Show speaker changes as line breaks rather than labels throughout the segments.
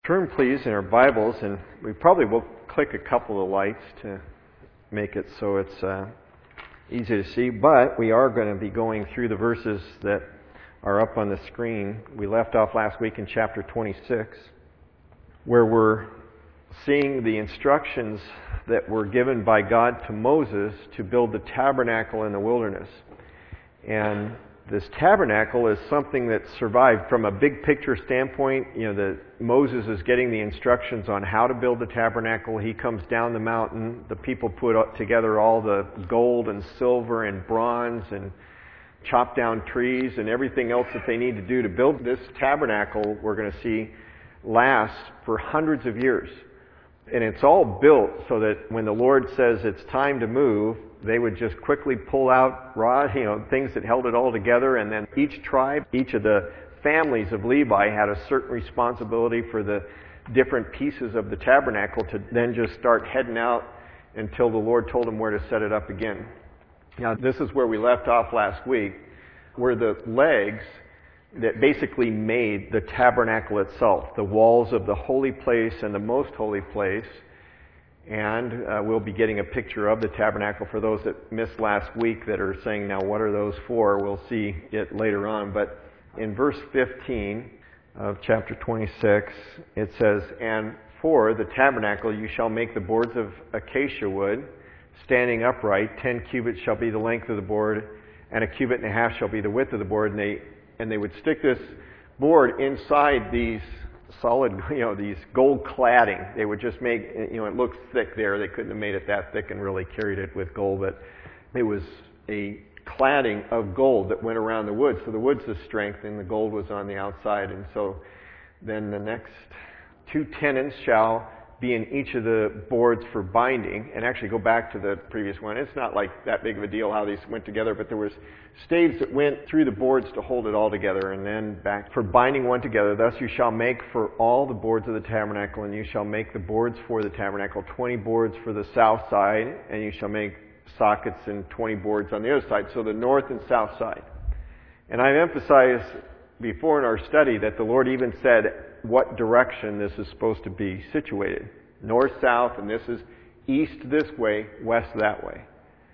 Turn please in our Bibles, and we probably will click a couple of lights to make it so it's easy to see, but we are going to be going through the verses that are up on the screen. We left off last week in chapter 26, where we're seeing the instructions that were given by God to Moses to build the tabernacle in the wilderness. And this tabernacle is something that survived from a big picture standpoint. Moses is getting the instructions on how to build the tabernacle. He comes down the mountain. The people put together all the gold and silver and bronze and chop down trees and everything else that they need to do to build this tabernacle. We're going to see last for hundreds of years. And it's all built so that when the Lord says it's time to move, they would just quickly pull out things that held it all together, and then each tribe, each of the families of Levi had a certain responsibility for the different pieces of the tabernacle to then just start heading out until the Lord told them where to set it up again. Now, this is where we left off last week, where the legs that basically made the tabernacle itself, the walls of the holy place and the most holy place. And we'll be getting a picture of the tabernacle for those that missed last week that are saying, now what are those for? We'll see it later on. But in verse 15 of chapter 26, it says, "And for the tabernacle you shall make the boards of acacia wood, standing upright. 10 cubits shall be the length of the board, and a cubit and a half shall be the width of the board." And they would stick this board inside these solid, these gold cladding. They would just make, it looks thick there. They couldn't have made it that thick and really carried it with gold, but it was a cladding of gold that went around the wood. So the wood's the strength and the gold was on the outside. And so then the next 2 tenons shall be in each of the boards for binding. And actually go back to the previous one. It's not like that big of a deal how these went together, but there was staves that went through the boards to hold it all together, and then back for binding one together. Thus you shall make for all the boards of the tabernacle, and you shall make the boards for the tabernacle, 20 boards for the south side, and you shall make sockets and 20 boards on the other side, so the north and south side. And I've emphasized before in our study that the Lord even said what direction this is supposed to be situated. North, south, and this is east this way, west that way.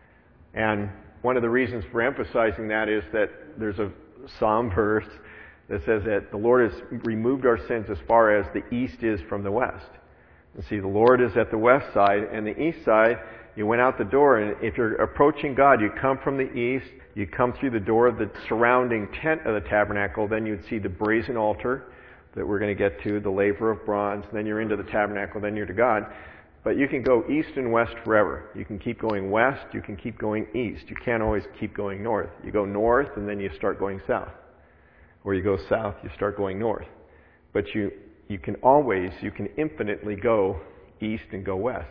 And one of the reasons for emphasizing that is that there's a Psalm verse that says that the Lord has removed our sins as far as the east is from the west. And see, the Lord is at the west side, and the east side, you went out the door, and if you're approaching God, you come from the east, you come through the door of the surrounding tent of the tabernacle, then you'd see the brazen altar that we're going to get to, the laver of bronze, then you're into the tabernacle, then you're to God. But you can go east and west forever. You can keep going west, you can keep going east. You can't always keep going north. You go north and then you start going south. Or you go south, you start going north. But you can infinitely go east and go west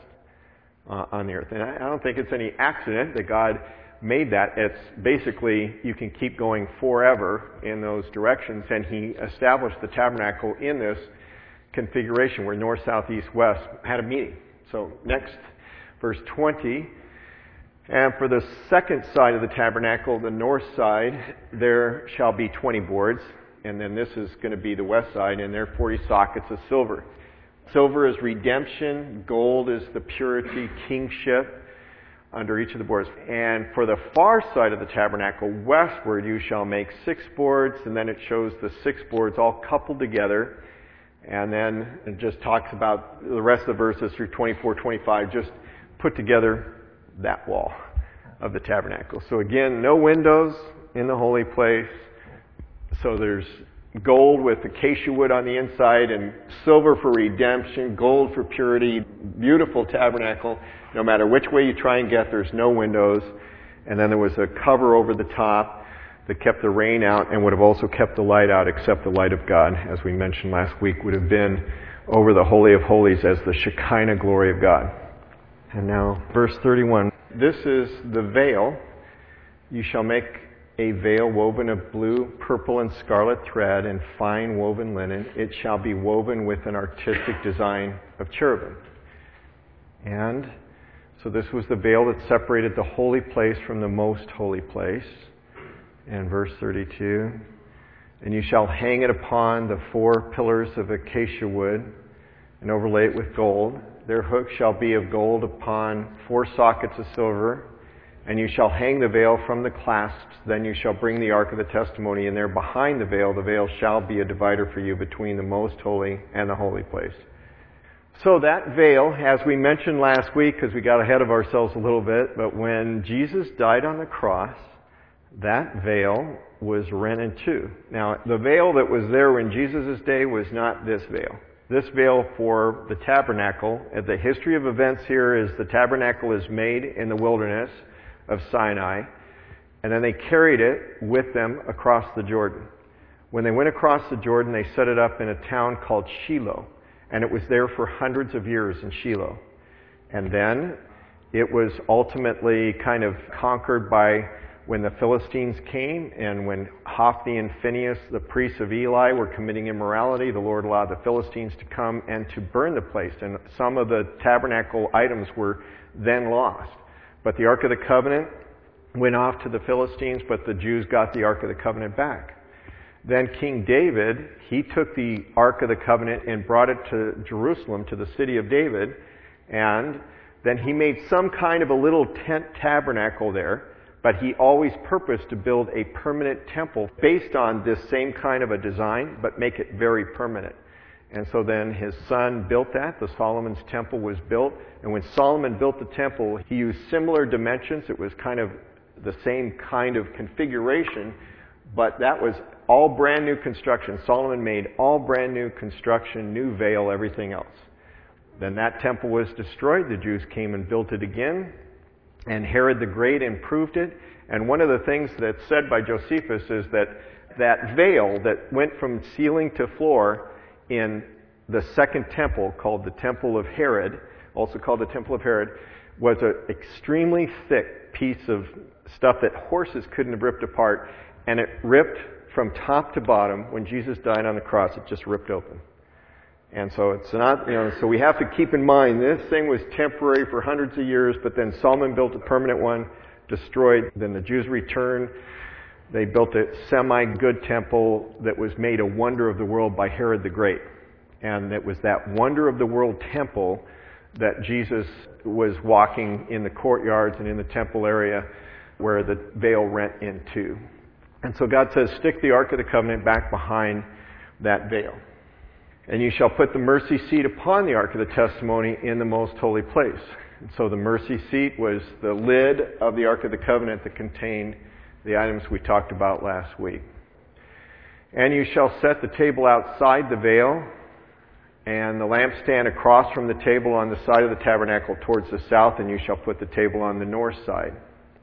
on the earth. And I don't think it's any accident that God made that. It's basically, you can keep going forever in those directions, and He established the tabernacle in this configuration where north, south, east, west had a meeting. So next, verse 20, "And for the second side of the tabernacle, the north side, there shall be 20 boards." And then this is going to be the west side, and there are 40 sockets of silver. Silver is redemption, gold is the purity, kingship under each of the boards. "And for the far side of the tabernacle, westward, you shall make 6 boards." And then it shows the 6 boards all coupled together. And then it just talks about the rest of the verses through 24, 25, just put together that wall of the tabernacle. So again, no windows in the holy place. So there's gold with acacia wood on the inside and silver for redemption, gold for purity, beautiful tabernacle. No matter which way you try and get, there's no windows. And then there was a cover over the top that kept the rain out and would have also kept the light out, except the light of God, as we mentioned last week, would have been over the Holy of Holies as the Shekinah glory of God. And now, verse 31. "This is the veil. You shall make a veil woven of blue, purple, and scarlet thread and fine woven linen. It shall be woven with an artistic design of cherubim." And so this was the veil that separated the holy place from the most holy place. And verse 32, "And you shall hang it upon the 4 pillars of acacia wood. and overlay it with gold. Their hooks shall be of gold upon 4 sockets of silver, and you shall hang the veil from the clasps. Then you shall bring the ark of the testimony in there behind the veil shall be a divider for you between the most holy and the holy place. So that veil, as we mentioned last week, because we got ahead of ourselves a little bit, but when Jesus died on the cross, that veil was rent in two. Now, the veil that was there in Jesus' day was not this veil. This veil for the tabernacle, the history of events here is the tabernacle is made in the wilderness of Sinai, and then they carried it with them across the Jordan. When they went across the Jordan, they set it up in a town called Shiloh, and it was there for hundreds of years in Shiloh. And then it was ultimately kind of conquered by when the Philistines came, and when Hophni and Phinehas, the priests of Eli, were committing immorality, the Lord allowed the Philistines to come and to burn the place. And some of the tabernacle items were then lost. But the Ark of the Covenant went off to the Philistines, but the Jews got the Ark of the Covenant back. Then King David, he took the Ark of the Covenant and brought it to Jerusalem, to the city of David, and then he made some kind of a little tent tabernacle there, but he always purposed to build a permanent temple based on this same kind of a design, but make it very permanent. And so then his son built that. The Solomon's temple was built. And when Solomon built the temple, he used similar dimensions. It was kind of the same kind of configuration, but that was all brand new construction. Solomon made all brand new construction, new veil, everything else. Then that temple was destroyed. The Jews came and built it again. And Herod the Great improved it. And one of the things that's said by Josephus is that that veil that went from ceiling to floor in the second temple, called the Temple of Herod, also called the Temple of Herod, was an extremely thick piece of stuff that horses couldn't have ripped apart. And it ripped from top to bottom. When Jesus died on the cross, it just ripped open. And so it's not, so we have to keep in mind this thing was temporary for hundreds of years, but then Solomon built a permanent one, destroyed. Then the Jews returned. They built a semi-good temple that was made a wonder of the world by Herod the Great. And it was that wonder of the world temple that Jesus was walking in the courtyards and in the temple area where the veil rent in two. And so God says, stick the Ark of the Covenant back behind that veil. And you shall put the mercy seat upon the Ark of the Testimony in the most holy place. And so the mercy seat was the lid of the Ark of the Covenant that contained the items we talked about last week. And you shall set the table outside the veil, and the lampstand across from the table on the side of the tabernacle towards the south, and you shall put the table on the north side.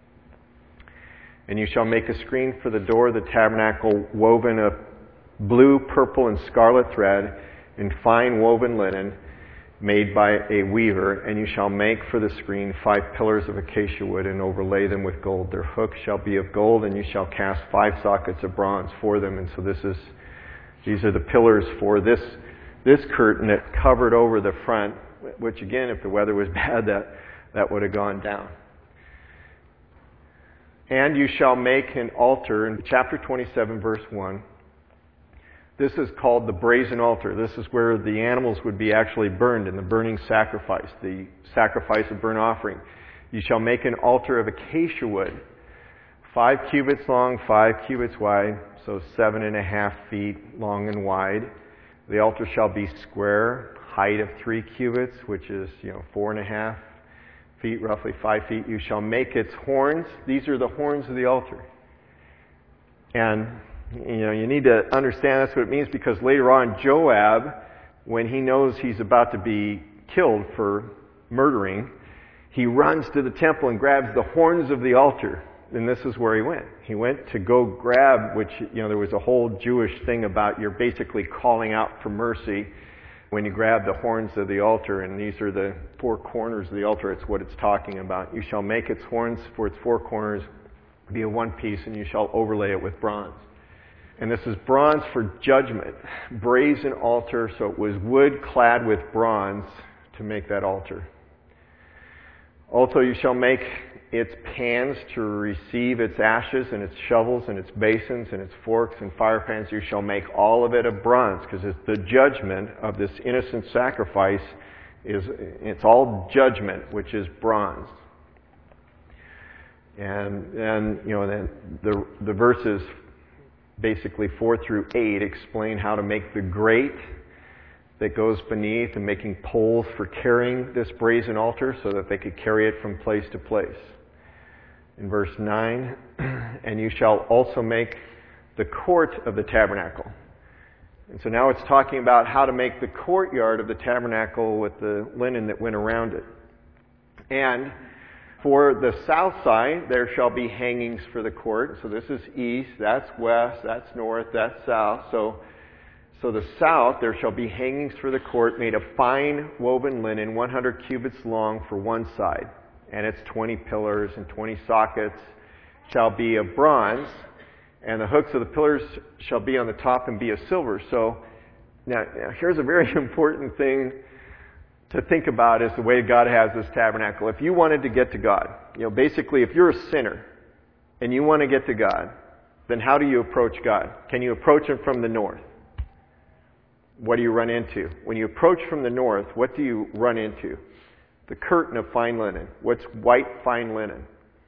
And you shall make a screen for the door of the tabernacle woven of blue, purple, and scarlet thread, in fine woven linen, made by a weaver, and you shall make for the screen 5 pillars of acacia wood, and overlay them with gold. Their hooks shall be of gold, and you shall cast 5 sockets of bronze for them. And so these are the pillars for this curtain that covered over the front, which again, if the weather was bad, that would have gone down. And you shall make an altar, in chapter 27, verse 1. This is called the brazen altar. This is where the animals would be actually burned in the burning sacrifice, the sacrifice of burnt offering. You shall make an altar of acacia wood, 5 cubits long, 5 cubits wide, so 7.5 feet long and wide. The altar shall be square, height of 3 cubits, which is 4.5 feet, roughly 5 feet. You shall make its horns. These are the horns of the altar. And you need to understand that's what it means, because later on Joab, when he knows he's about to be killed for murdering, he runs to the temple and grabs the horns of the altar. And this is where he went. He went to go grab, which, there was a whole Jewish thing about you're basically calling out for mercy when you grab the horns of the altar. And these are the 4 corners of the altar. It's what it's talking about. You shall make its horns for its 4 corners be of one piece, and you shall overlay it with bronze. And this is bronze for judgment. Brazen altar, so it was wood clad with bronze to make that altar. Also you shall make its pans to receive its ashes, and its shovels, and its basins, and its forks, and fire pans. You shall make all of it of bronze, because it's the judgment of this innocent sacrifice. It's all judgment, which is bronze. And then, then the verses basically 4 through 8 explain how to make the grate that goes beneath, and making poles for carrying this brazen altar so that they could carry it from place to place. In verse 9, and you shall also make the court of the tabernacle. And so now it's talking about how to make the courtyard of the tabernacle with the linen that went around it. And for the south side, there shall be hangings for the court. So this is east, that's west, that's north, that's south. So the south, there shall be hangings for the court made of fine woven linen, 100 cubits long for one side. And its 20 pillars and 20 sockets shall be of bronze. And the hooks of the pillars shall be on the top and be of silver. So now here's a very important thing to think about, is the way God has this tabernacle. If you wanted to get to God, basically if you're a sinner and you want to get to God, then how do you approach God? Can you approach Him from the north? What do you run into? When you approach from the north, what do you run into? The curtain of fine linen. What's white fine linen?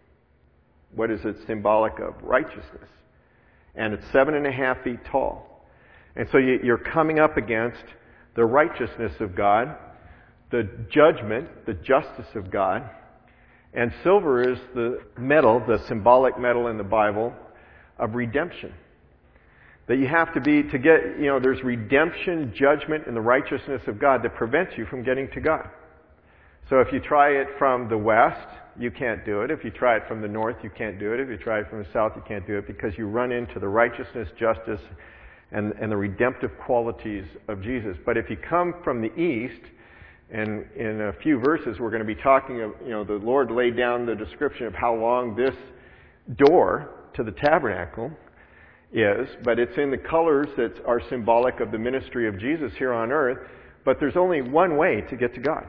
What is it symbolic of? Righteousness. And it's 7.5 feet tall. And so you're coming up against the righteousness of God, the judgment, the justice of God. And silver is the metal, the symbolic metal in the Bible of redemption. That you have to get, there's redemption, judgment, and the righteousness of God that prevents you from getting to God. So if you try it from the west, you can't do it. If you try it from the north, you can't do it. If you try it from the south, you can't do it, because you run into the righteousness, justice, and the redemptive qualities of Jesus. But if you come from the east, and in a few verses we're going to be talking of, the Lord laid down the description of how long this door to the tabernacle is, but it's in the colors that are symbolic of the ministry of Jesus here on earth. But there's only one way to get to God.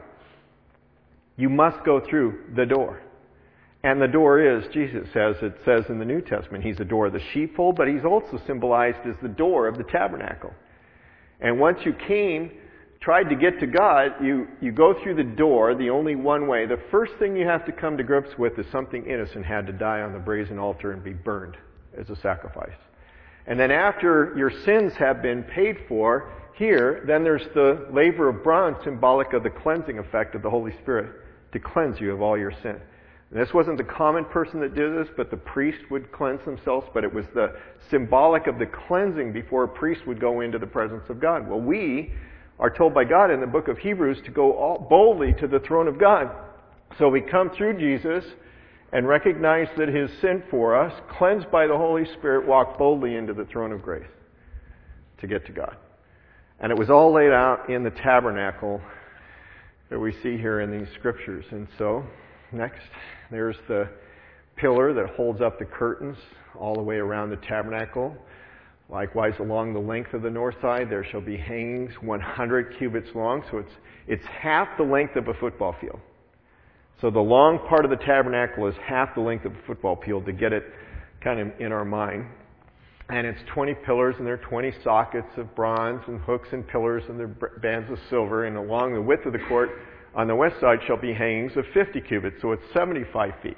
You must go through the door. And the door is Jesus, as it says in the New Testament. He's the door of the sheepfold, but He's also symbolized as the door of the tabernacle. And once you tried to get to God, you go through the door, the only one way. The first thing you have to come to grips with is something innocent had to die on the brazen altar and be burned as a sacrifice. And then after your sins have been paid for here, then there's the laver of bronze, symbolic of the cleansing effect of the Holy Spirit to cleanse you of all your sin. And this wasn't the common person that did this, but the priest would cleanse themselves, but it was the symbolic of the cleansing before a priest would go into the presence of God. Well, we are told by God in the book of Hebrews to go boldly to the throne of God. So we come through Jesus and recognize that His sin for us, cleansed by the Holy Spirit, walk boldly into the throne of grace to get to God. And it was all laid out in the tabernacle that we see here in these scriptures. And so, next, there's the pillar that holds up the curtains all the way around the tabernacle. Likewise, along the length of the north side, there shall be hangings 100 cubits long. So it's half the length of a football field. So the long part of the tabernacle is half the length of a football field, to get it kind of in our mind. And it's 20 pillars, and there are 20 sockets of bronze, and hooks and pillars, and there are bands of silver. And along the width of the court on the west side shall be hangings of 50 cubits. So it's 75 feet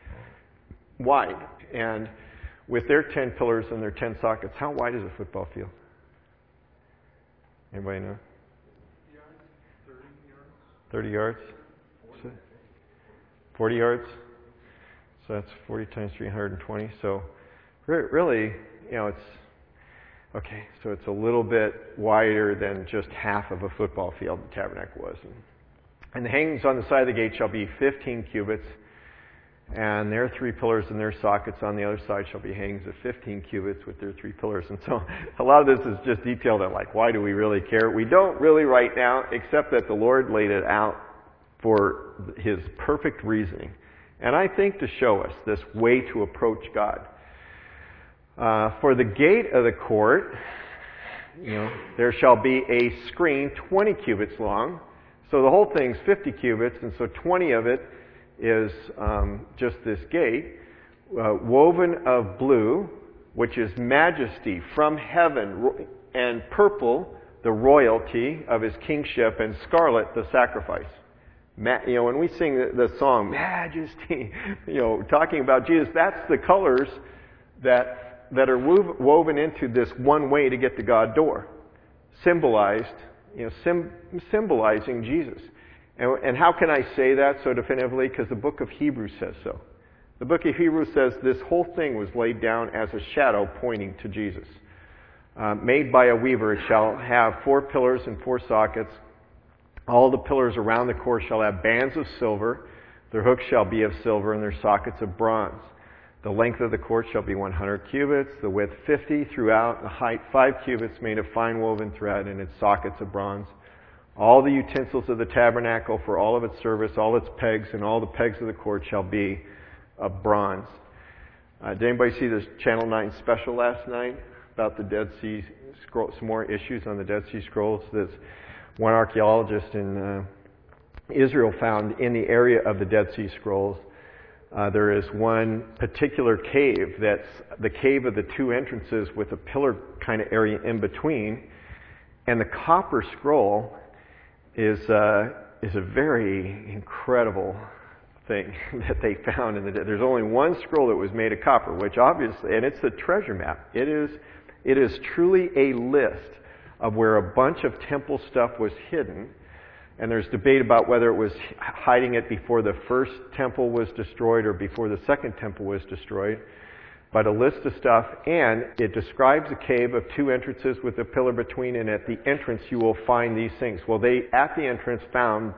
wide. And with their 10 pillars and their 10 sockets, how wide is a football field? Anybody know? 30 yards? 40 yards? So that's 40 times 320. So really, it's okay. So it's a little bit wider than just half of a football field, the tabernacle was. And the hangings on the side of the gate shall be 15 cubits, and their 3 pillars and their sockets on the other side shall be hangings of 15 cubits with their 3 pillars. And so a lot of this is just detailed on, why do we really care? We don't really right now, except that the Lord laid it out for His perfect reasoning. And I think to show us this way to approach God. For the gate of the court, there shall be a screen 20 cubits long. So the whole thing's 50 cubits, and so 20 of it is just this gate, woven of blue, which is majesty from heaven, and purple, the royalty of his kingship, and scarlet, the sacrifice. When we sing the song, Majesty, talking about Jesus, that's the colors that are woven into this one way to get to God door, symbolizing Jesus. And how can I say that so definitively? Because the book of Hebrews says so. The book of Hebrews says this whole thing was laid down as a shadow pointing to Jesus. Made by a weaver, it shall have 4 pillars and 4 sockets. All the pillars around the court shall have bands of silver. Their hooks shall be of silver, and their sockets of bronze. The length of the court shall be 100 cubits, the width 50 throughout, the height 5 cubits, made of fine woven thread, and its sockets of bronze. All the utensils of the tabernacle for all of its service, all its pegs, and all the pegs of the court shall be of bronze. Did anybody see this Channel 9 special last night about the Dead Sea Scrolls? Some more issues on the Dead Sea Scrolls. This one archaeologist in Israel found in the area of the Dead Sea Scrolls, there is one particular cave that's the cave of the 2 entrances with a pillar kind of area in between, and the copper scroll is a very incredible thing that they found in the. There's only one scroll that was made of copper, which obviously, and it's the treasure map. It is truly a list of where a bunch of temple stuff was hidden, and there's debate about whether it was hiding it before the first temple was destroyed or before the second temple was destroyed. But a list of stuff, and it describes a cave of 2 entrances with a pillar between, and at the entrance you will find these things. Well, they at the entrance found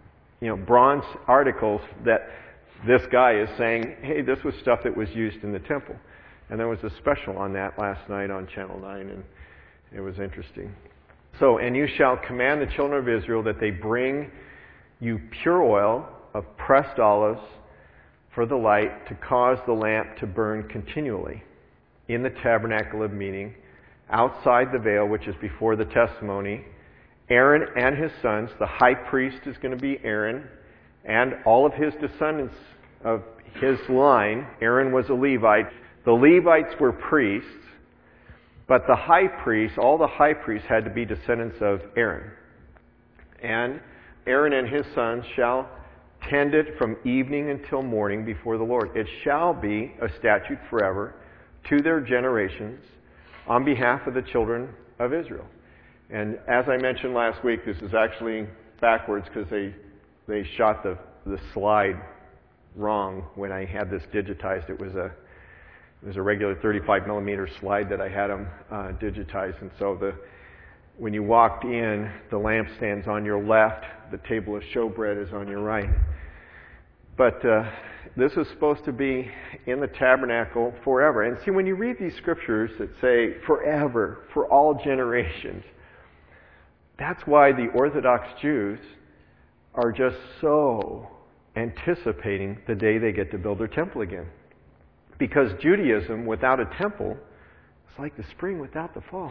bronze articles that this guy is saying, hey, this was stuff that was used in the temple. And there was a special on that last night on Channel 9, and it was interesting. So, and you shall command the children of Israel that they bring you pure oil of pressed olives for the light, to cause the lamp to burn continually in the tabernacle of meeting, outside the veil, which is before the testimony. Aaron and his sons, the high priest is going to be Aaron, and all of his descendants of his line. Aaron was a Levite. The Levites were priests, but the high priests, all the high priests had to be descendants of Aaron. And Aaron and his sons shall tend it from evening until morning before the Lord. It shall be a statute forever to their generations on behalf of the children of Israel. And as I mentioned last week, this is actually backwards because they shot the slide wrong when I had this digitized. It was a regular 35 millimeter slide that I had them digitized, and so when you walked in, the lampstand's on your left, the table of showbread is on your right. But this is supposed to be in the tabernacle forever. And see, when you read these scriptures that say forever, for all generations, that's why the Orthodox Jews are just so anticipating the day they get to build their temple again. Because Judaism without a temple is like the spring without the fall.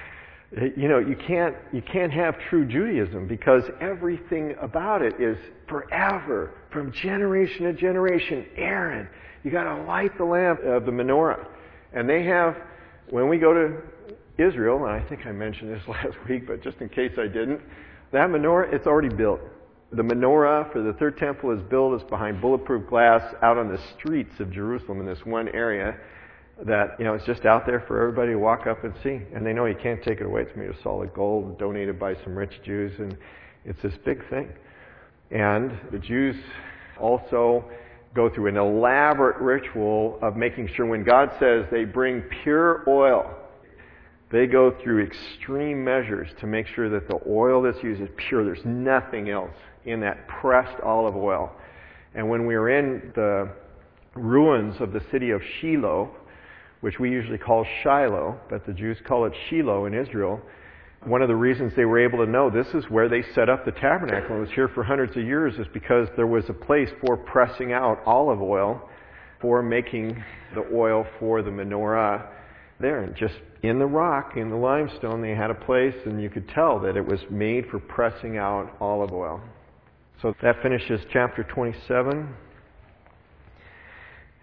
You can't have true Judaism because everything about it is forever, from generation to generation. Aaron, you got to light the lamp of the menorah. And they have, when we go to Israel, and I think I mentioned this last week, but just in case I didn't, that menorah, it's already built. The menorah for the third temple is built. It's behind bulletproof glass out on the streets of Jerusalem in this one area that, it's just out there for everybody to walk up and see. And they know you can't take it away. It's made of solid gold, donated by some rich Jews, and it's this big thing. And the Jews also go through an elaborate ritual of making sure when God says they bring pure oil, they go through extreme measures to make sure that the oil that's used is pure. There's nothing else in that pressed olive oil. And when we were in the ruins of the city of Shiloh, which we usually call Shiloh, but the Jews call it Shiloh in Israel, one of the reasons they were able to know this is where they set up the tabernacle. It was here for hundreds of years is because there was a place for pressing out olive oil for making the oil for the menorah there. And just in the rock, in the limestone, they had a place, and you could tell that it was made for pressing out olive oil. So that finishes chapter 27.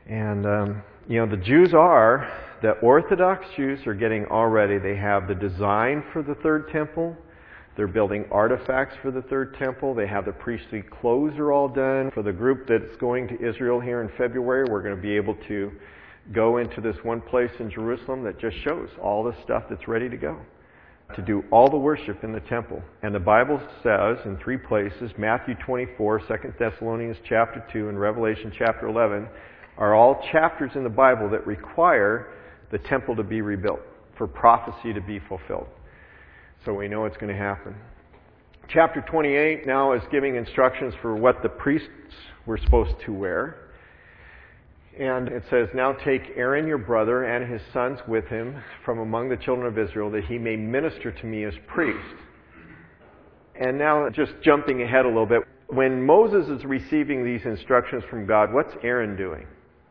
And, the Orthodox Jews are getting already, they have the design for the third temple. They're building artifacts for the third temple. They have the priestly clothes are all done. For the group that's going to Israel here in February, we're going to be able to go into this one place in Jerusalem that just shows all the stuff that's ready to go, to do all the worship in the temple. And the Bible says in 3 places, Matthew 24, 2 Thessalonians chapter 2, and Revelation chapter 11, are all chapters in the Bible that require the temple to be rebuilt, for prophecy to be fulfilled. So we know it's going to happen. Chapter 28 now is giving instructions for what the priests were supposed to wear. And it says, "Now take Aaron your brother and his sons with him from among the children of Israel, that he may minister to me as priest." And now just jumping ahead a little bit, when Moses is receiving these instructions from God, what's Aaron doing?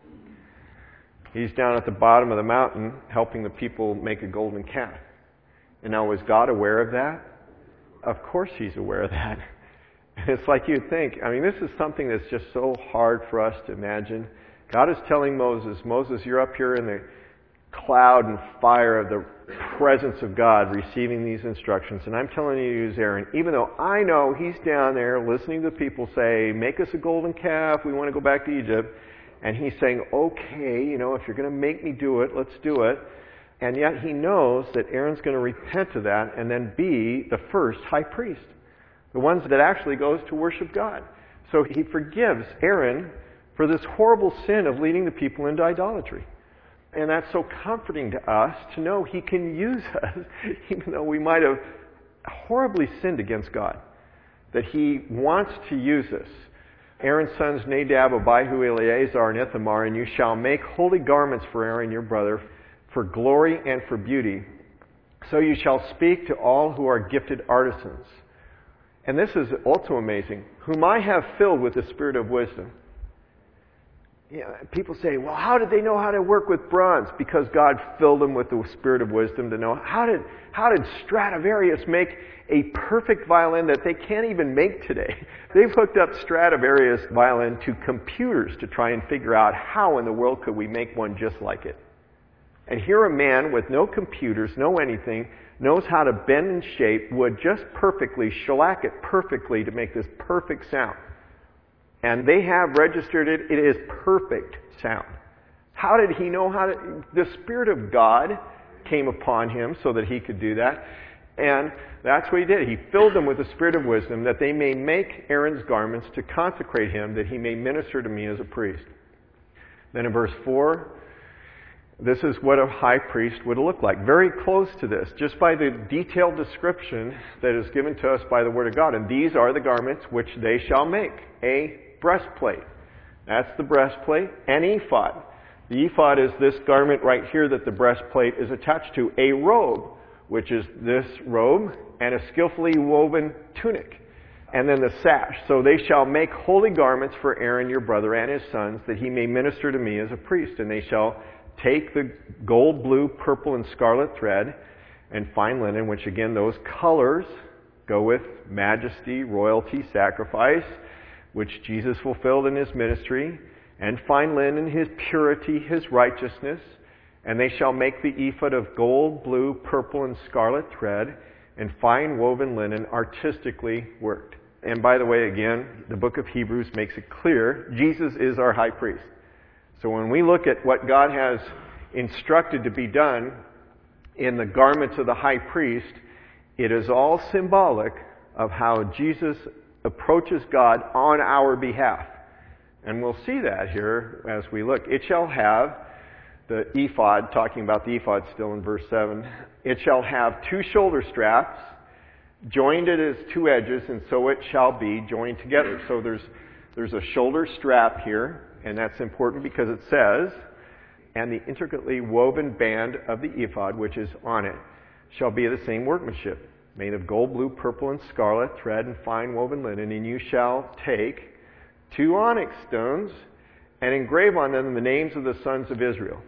He's down at the bottom of the mountain helping the people make a golden calf. And now, was God aware of that? Of course He's aware of that. And it's like you'd think, this is something that's just so hard for us to imagine. God is telling Moses, you're up here in the cloud and fire of the presence of God receiving these instructions. And I'm telling you to use Aaron, even though I know he's down there listening to people say, make us a golden calf, we want to go back to Egypt. And he's saying, okay, if you're going to make me do it, let's do it. And yet he knows that Aaron's going to repent of that and then be the first high priest. The ones that actually goes to worship God. So he forgives Aaron for this horrible sin of leading the people into idolatry. And that's so comforting to us to know He can use us, even though we might have horribly sinned against God. That He wants to use us. Aaron's sons Nadab, Abihu, Eleazar, and Ithamar, and you shall make holy garments for Aaron your brother, for glory and for beauty. So you shall speak to all who are gifted artisans. And this is also amazing. Whom I have filled with the spirit of wisdom. People say, well, how did they know how to work with bronze? Because God filled them with the spirit of wisdom to know. How did Stradivarius make a perfect violin that they can't even make today? They've hooked up Stradivarius violin to computers to try and figure out how in the world could we make one just like it. And here a man with no computers, no anything, knows how to bend and shape wood just perfectly, shellac it perfectly to make this perfect sound. And they have registered it. It is perfect sound. How did he know how to? The Spirit of God came upon him so that he could do that. And that's what he did. He filled them with the spirit of wisdom that they may make Aaron's garments to consecrate him, that he may minister to me as a priest. Then in verse 4, this is what a high priest would look like. Very close to this, just by the detailed description that is given to us by the Word of God. And these are the garments which they shall make. A breastplate. That's the breastplate. An ephod. The ephod is this garment right here that the breastplate is attached to. A robe, which is this robe, and a skillfully woven tunic. And then the sash. So they shall make holy garments for Aaron your brother and his sons, that he may minister to me as a priest. And they shall take the gold, blue, purple, and scarlet thread, and fine linen, which again, those colors go with majesty, royalty, sacrifice, which Jesus fulfilled in His ministry, and fine linen, His purity, His righteousness. And they shall make the ephod of gold, blue, purple, and scarlet thread, and fine woven linen, artistically worked. And by the way, again, the book of Hebrews makes it clear, Jesus is our high priest. So when we look at what God has instructed to be done in the garments of the high priest, it is all symbolic of how Jesus approaches God on our behalf. And we'll see that here as we look. It shall have the ephod, talking about the ephod still in verse 7, it shall have 2 shoulder straps, joined at its 2 edges, and so it shall be joined together. So there's a shoulder strap here, and that's important because it says, and the intricately woven band of the ephod, which is on it, shall be of the same workmanship, made of gold, blue, purple, and scarlet thread and fine woven linen. And you shall take 2 onyx stones and engrave on them the names of the sons of Israel.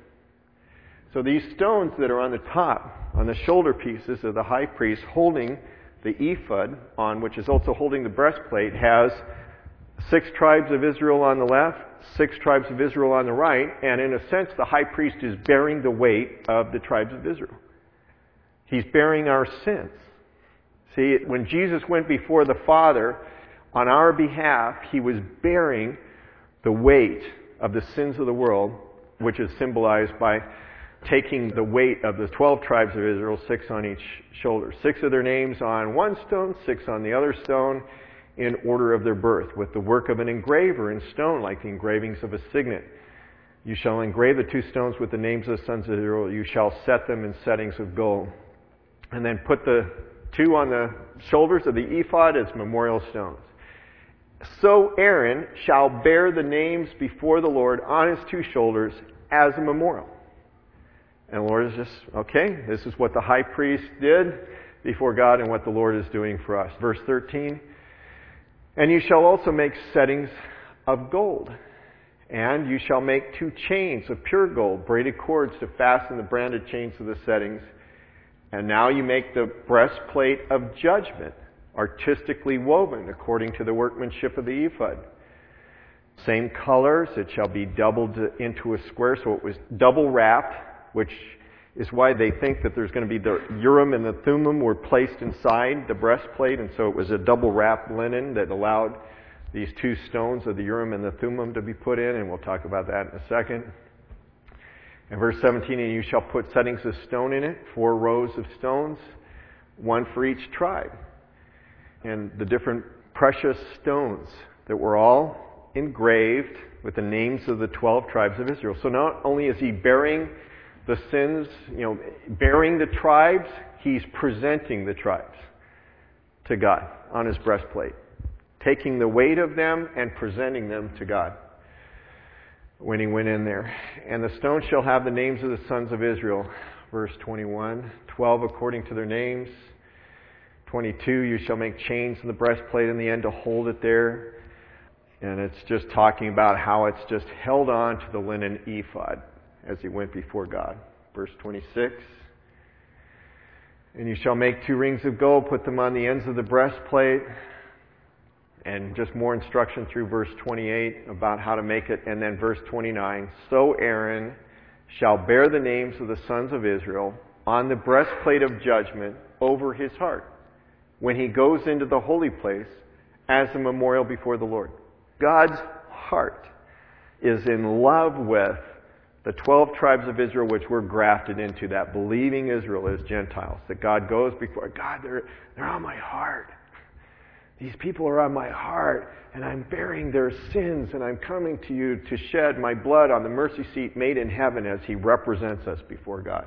So these stones that are on the top, on the shoulder pieces of the high priest holding the ephod on, which is also holding the breastplate, has 6 tribes of Israel on the left, 6 tribes of Israel on the right, and in a sense the high priest is bearing the weight of the tribes of Israel. He's bearing our sins. See, when Jesus went before the Father on our behalf, He was bearing the weight of the sins of the world, which is symbolized by taking the weight of the 12 tribes of Israel, 6 on each shoulder. 6 of their names on one stone, 6 on the other stone, in order of their birth, with the work of an engraver in stone, like the engravings of a signet. You shall engrave the 2 stones with the names of the sons of Israel. You shall set them in settings of gold. And then put the 2 on the shoulders of the ephod as memorial stones. So Aaron shall bear the names before the Lord on his 2 shoulders as a memorial. And the Lord is just, okay, this is what the high priest did before God and what the Lord is doing for us. Verse 13, and you shall also make settings of gold. And you shall make 2 chains of pure gold, braided cords to fasten the branded chains of the settings. And now you make the breastplate of judgment, artistically woven according to the workmanship of the ephod. Same colors, it shall be doubled into a square, so it was double wrapped, which is why they think that there's going to be the Urim and the Thummim were placed inside the breastplate, and so it was a double wrapped linen that allowed these 2 stones of the Urim and the Thummim to be put in, and we'll talk about that in a second. And verse 17, and you shall put settings of stone in it, 4 rows of stones, 1 for each tribe. And the different precious stones that were all engraved with the names of the 12 tribes of Israel. So not only is he bearing the sins, bearing the tribes, he's presenting the tribes to God on his breastplate, taking the weight of them and presenting them to God when he went in there. And the stone shall have the names of the sons of Israel. Verse 21, 12 according to their names. 22, you shall make chains in the breastplate in the end to hold it there. And it's just talking about how it's just held on to the linen ephod as he went before God. Verse 26, and you shall make 2 rings of gold, put them on the ends of the breastplate. And just more instruction through verse 28 about how to make it. And then verse 29, so Aaron shall bear the names of the sons of Israel on the breastplate of judgment over his heart when he goes into the holy place as a memorial before the Lord. God's heart is in love with the 12 tribes of Israel, which were grafted into that, believing Israel as Gentiles. That God goes before, God, they're on my heart. These people are on my heart, and I'm bearing their sins, and I'm coming to you to shed my blood on the mercy seat made in heaven as he represents us before God.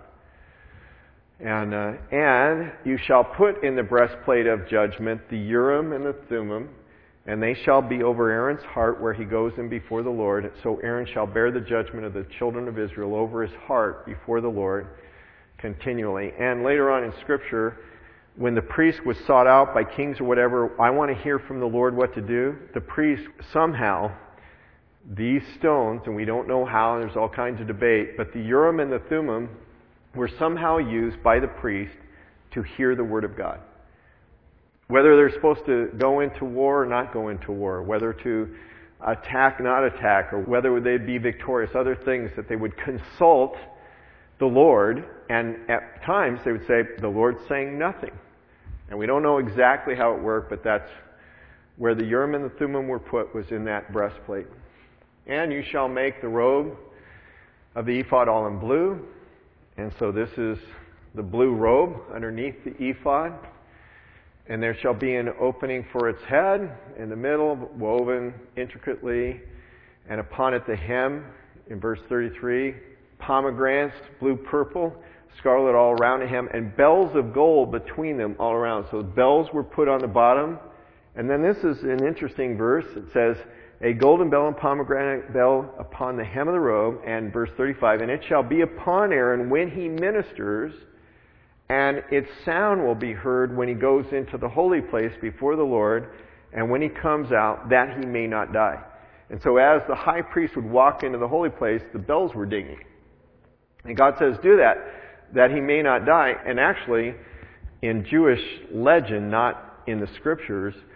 And you shall put in the breastplate of judgment the Urim and the Thummim, and they shall be over Aaron's heart where he goes in before the Lord. So Aaron shall bear the judgment of the children of Israel over his heart before the Lord continually. And later on in Scripture, when the priest was sought out by kings or whatever, I want to hear from the Lord what to do. The priest, somehow, these stones, and we don't know how, and there's all kinds of debate, but the Urim and the Thummim were somehow used by the priest to hear the Word of God. Whether they're supposed to go into war or not go into war, whether to attack, not attack, or whether they'd be victorious, other things that they would consult the Lord, and at times they would say, the Lord's saying nothing. And we don't know exactly how it worked, but that's where the Urim and the Thummim were put, was in that breastplate. And you shall make the robe of the ephod all in blue. And so this is the blue robe underneath the ephod. And there shall be an opening for its head in the middle, woven intricately, and upon it the hem, in verse 33, pomegranates, blue, purple, scarlet all around the hem, and bells of gold between them all around. So the bells were put on the bottom. And then this is an interesting verse. It says, a golden bell and pomegranate bell upon the hem of the robe. And verse 35, and it shall be upon Aaron when he ministers, and its sound will be heard when he goes into the holy place before the Lord, and when he comes out, that he may not die. And so as the high priest would walk into the holy place, the bells were dinging. And God says, do that he may not die. And actually, in Jewish legend, not in the Scriptures,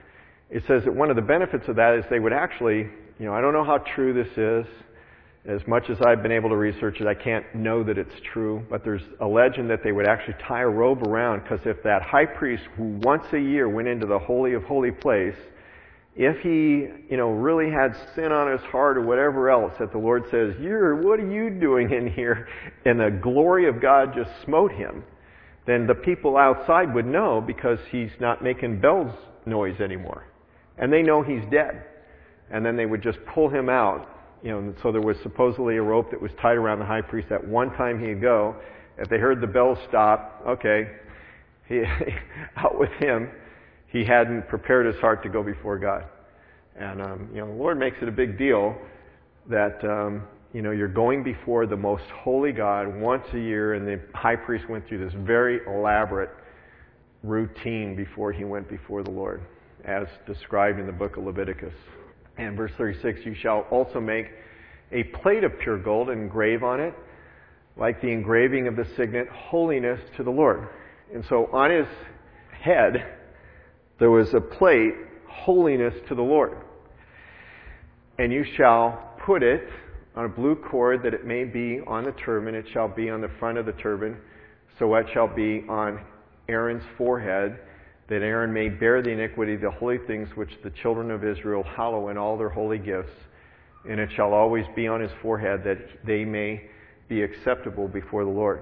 it says that one of the benefits of that is they would actually, I don't know how true this is. As much as I've been able to research it, I can't know that it's true, but there's a legend that they would actually tie a robe around, because if that high priest who once a year went into the Holy of Holy Place, if he, really had sin on his heart or whatever else, that the Lord says, what are you doing in here? And the glory of God just smote him, then the people outside would know, because he's not making bells noise anymore. And they know he's dead. And then they would just pull him out. So there was supposedly a rope that was tied around the high priest. At one time he'd go. If they heard the bells stop, okay, out with him. He hadn't prepared his heart to go before God. And, the Lord makes it a big deal that, you're going before the most holy God once a year, and the high priest went through this very elaborate routine before he went before the Lord, as described in the book of Leviticus. And verse 36, you shall also make a plate of pure gold and engrave on it, like the engraving of the signet, holiness to the Lord. And so on his head, there was a plate, holiness to the Lord. And you shall put it on a blue cord, that it may be on the turban. It shall be on the front of the turban. So it shall be on Aaron's forehead, that Aaron may bear the iniquity of the holy things which the children of Israel hallow in all their holy gifts. And it shall always be on his forehead, that they may be acceptable before the Lord.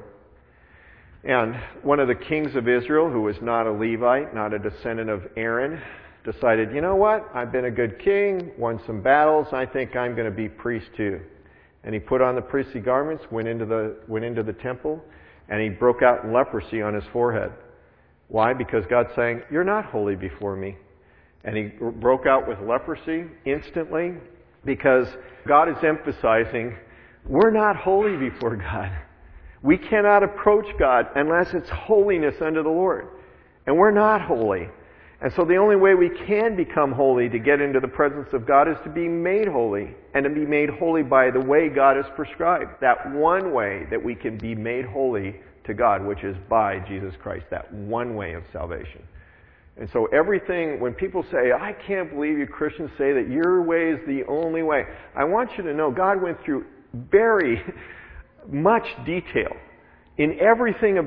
And one of the kings of Israel, who was not a Levite, not a descendant of Aaron, decided, you know what? I've been a good king, won some battles, I think I'm going to be priest too. And he put on the priestly garments, went into the temple, and he broke out in leprosy on his forehead. Why? Because God's saying, you're not holy before me. And he broke out with leprosy instantly, because God is emphasizing, we're not holy before God. We cannot approach God unless it's holiness unto the Lord. And we're not holy. And so the only way we can become holy to get into the presence of God is to be made holy. And to be made holy by the way God has prescribed. That one way that we can be made holy to God, which is by Jesus Christ. That one way of salvation. And so everything, when people say, I can't believe you Christians say that your way is the only way. I want you to know God went through very much detail in everything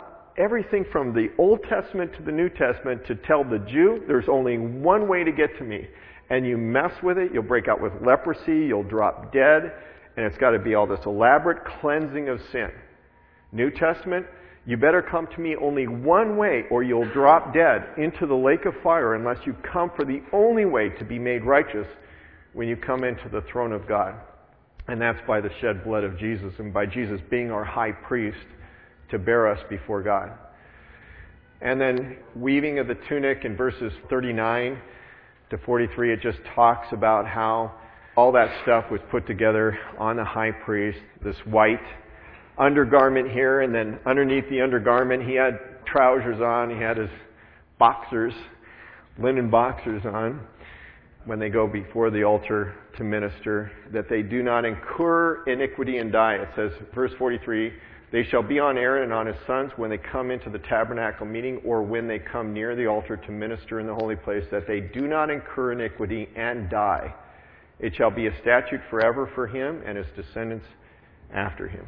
from the Old Testament to the New Testament, to tell the Jew there's only one way to get to me. And you mess with it, you'll break out with leprosy, you'll drop dead, and it's got to be all this elaborate cleansing of sin. New Testament, you better come to me only one way, or you'll drop dead into the lake of fire, unless you come for the only way to be made righteous when you come into the throne of God. And that's by the shed blood of Jesus, and by Jesus being our high priest to bear us before God. And then weaving of the tunic in verses 39 to 43, it just talks about how all that stuff was put together on the high priest, this white undergarment here, and then underneath the undergarment he had trousers on, he had his boxers, linen boxers on, when they go before the altar to minister, that they do not incur iniquity and die. It says, verse 43, they shall be on Aaron and on his sons when they come into the tabernacle meeting, or when they come near the altar to minister in the holy place, that they do not incur iniquity and die. It shall be a statute forever for him and his descendants after him.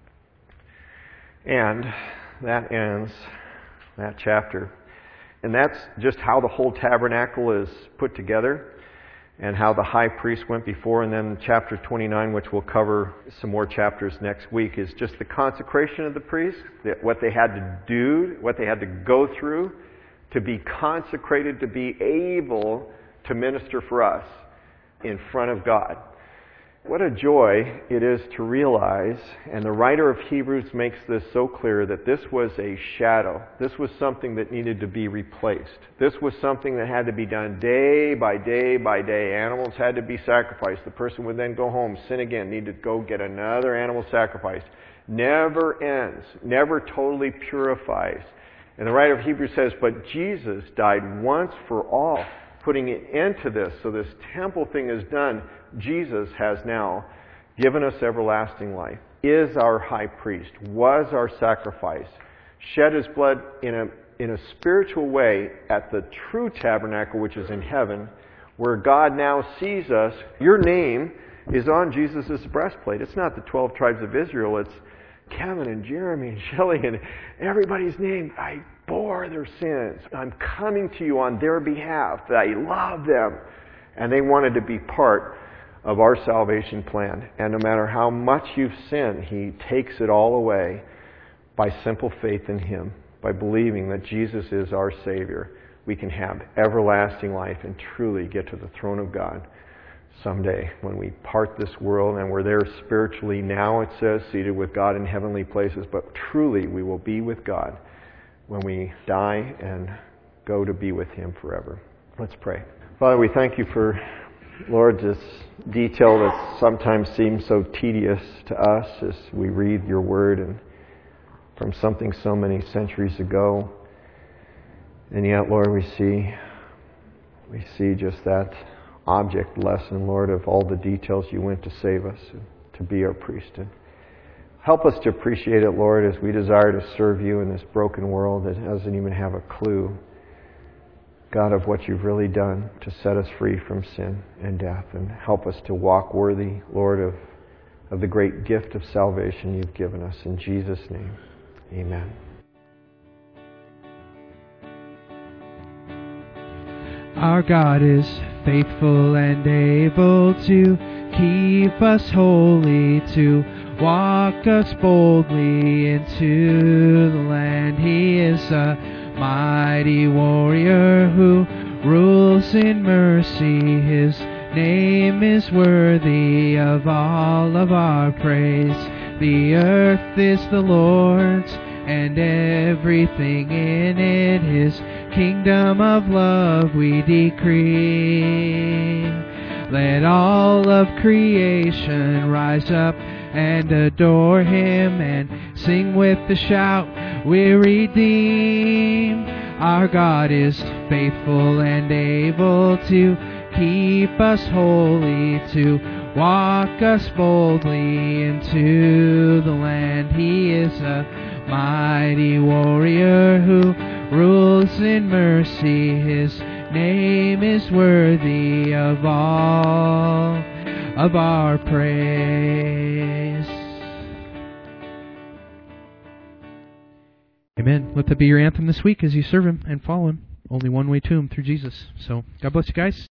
And that ends that chapter. And that's just how the whole tabernacle is put together, and how the high priest went before. And then chapter 29, which we'll cover some more chapters next week, is just the consecration of the priests, what they had to do, what they had to go through to be consecrated, to be able to minister for us in front of God. What a joy it is to realize, and the writer of Hebrews makes this so clear, that this was a shadow. This was something that needed to be replaced. This was something that had to be done day by day by day. Animals had to be sacrificed. The person would then go home, sin again, need to go get another animal sacrificed. Never ends, never totally purifies. And the writer of Hebrews says, but Jesus died once for all, putting an end to this. So this temple thing is done. Jesus has now given us everlasting life, is our high priest, was our sacrifice, shed his blood in a in a spiritual way at the true tabernacle, which is in heaven, where God now sees us. Your name is on Jesus' breastplate. It's not the 12 tribes of Israel. It's Kevin and Jeremy and Shelley and everybody's name. I bore their sins. I'm coming to you on their behalf. I love them. And they wanted to be part of our salvation plan. And no matter how much you've sinned, He takes it all away by simple faith in Him, by believing that Jesus is our Savior. We can have everlasting life and truly get to the throne of God someday when we part this world, and we're there spiritually now, it says, seated with God in heavenly places, but truly we will be with God when we die and go to be with Him forever. Let's pray. Father, we thank you for, Lord, this detail that sometimes seems so tedious to us as we read your word and from something so many centuries ago. And yet, Lord, we see just that object lesson, Lord, of all the details you went to save us, to be our priest. And help us to appreciate it, Lord, as we desire to serve you in this broken world that doesn't even have a clue, God, of what you've really done to set us free from sin and death. And help us to walk worthy, Lord, of the great gift of salvation you've given us. In Jesus' name, amen.
Our God is faithful and able to keep us holy, to walk us boldly into the land. He is a mighty warrior who rules in mercy. His name is worthy of all of our praise. The earth is the Lord's and everything in it, His kingdom of love we decree. Let all of creation rise up and adore Him and sing with the shout, we're redeemed. Our God is faithful and able to keep us holy, to walk us boldly into the land. He is a mighty warrior who rules in mercy. His name is worthy of all of our praise. Amen. Let that be your anthem this week as you serve Him and follow Him. Only one way to Him, through Jesus. So, God bless you guys.